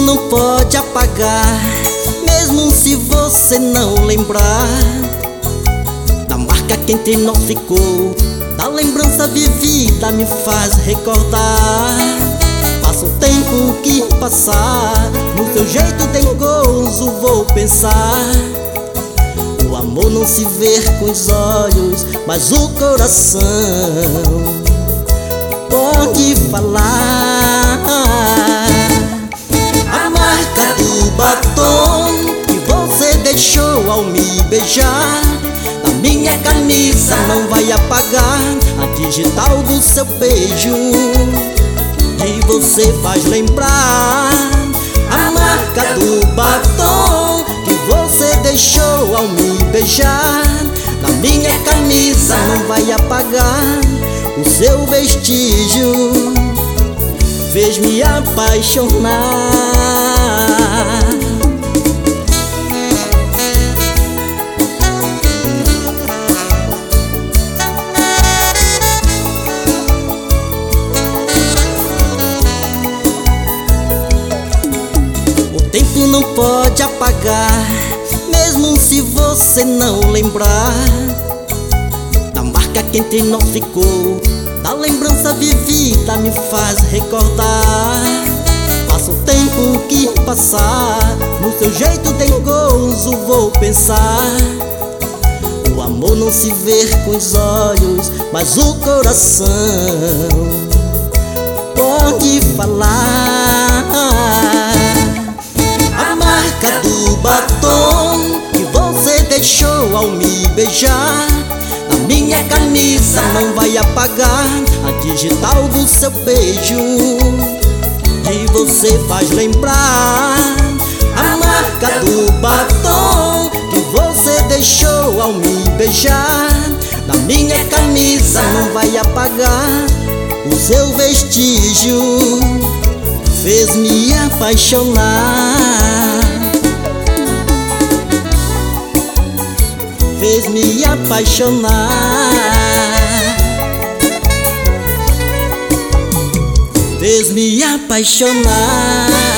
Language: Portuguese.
não pode apagar, mesmo se você não lembrar da marca que entre nós ficou, da lembrança vivida me faz recordar. Passa o tempo que passar, no seu jeito dengoso vou pensar. O amor não se vê com os olhos, mas o coração pode falar. A marca do batom que você deixou ao me beijar, na minha camisa não vai apagar a digital do seu beijo, que você faz lembrar. A marca do batom que você deixou ao me beijar, na minha camisa não vai apagar o seu vestígio, fez me apaixonar. O tempo não pode apagar, mesmo se você não lembrar da marca que entre nós ficou, da lembrança vivida me faz recordar. Passa o tempo que passar, no seu jeito dengoso vou pensar. O amor não se vê com os olhos, mas o coração pode falar. A marca do batom que você deixou ao me beijar, na minha camisa não vai apagar a digital do seu beijo, que você faz lembrar. A marca do batom que você deixou ao me beijar, na minha camisa não vai apagar o seu vestígio, fez me apaixonar, fez me apaixonar, fez me apaixonar.